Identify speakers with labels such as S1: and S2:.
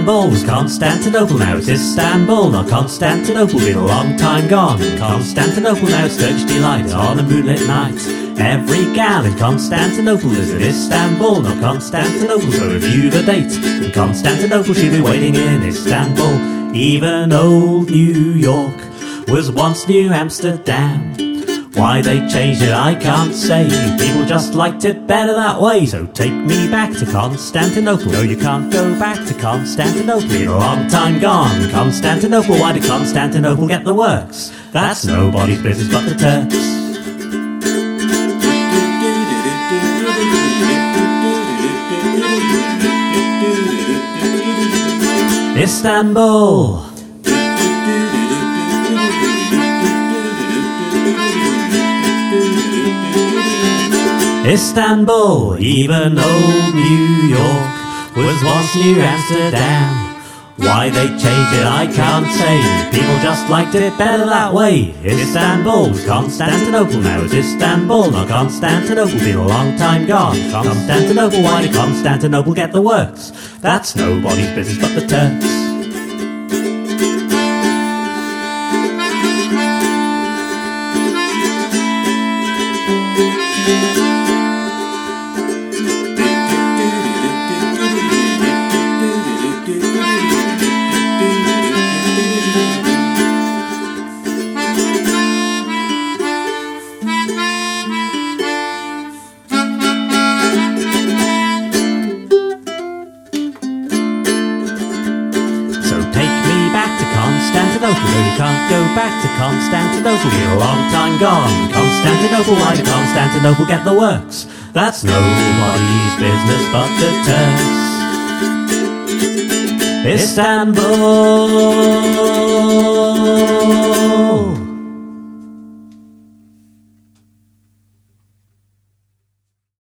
S1: Istanbul was Constantinople, now it's Istanbul, not Constantinople, been a long time gone. Constantinople, now it's Turkish delight on a moonlit night. Every gal in Constantinople is in Istanbul, not Constantinople, so review the date. In Constantinople she'll be waiting in Istanbul. Even old New York was once New Amsterdam. Why they changed it I can't say, people just liked it better that way. So take me back to Constantinople. No, you can't go back to Constantinople, been a long time gone. Constantinople, why did Constantinople get the works? That's nobody's business but the Turks. Istanbul. Istanbul, even old New York was once New Amsterdam. Why they changed it I can't say, people just liked it better that way. Istanbul was Constantinople, now it's Istanbul, not Constantinople, been a long time gone. Constantinople, why did Constantinople get the works? That's nobody's business but the Turks. Constantinople, no, you can't go back to Constantinople, been a long time gone. Constantinople, why did Constantinople get the works? That's nobody's business but the Turks. Istanbul.